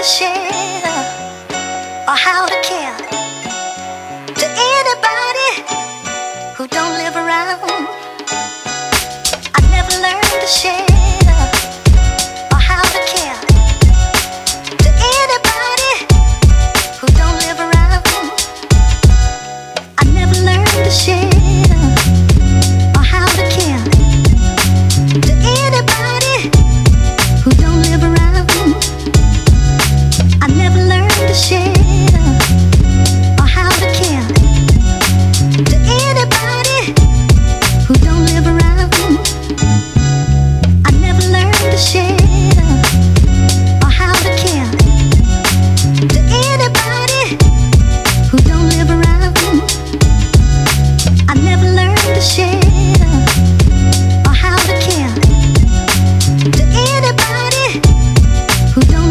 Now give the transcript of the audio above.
share or how to care to anybody who don't live around. I never learned to share.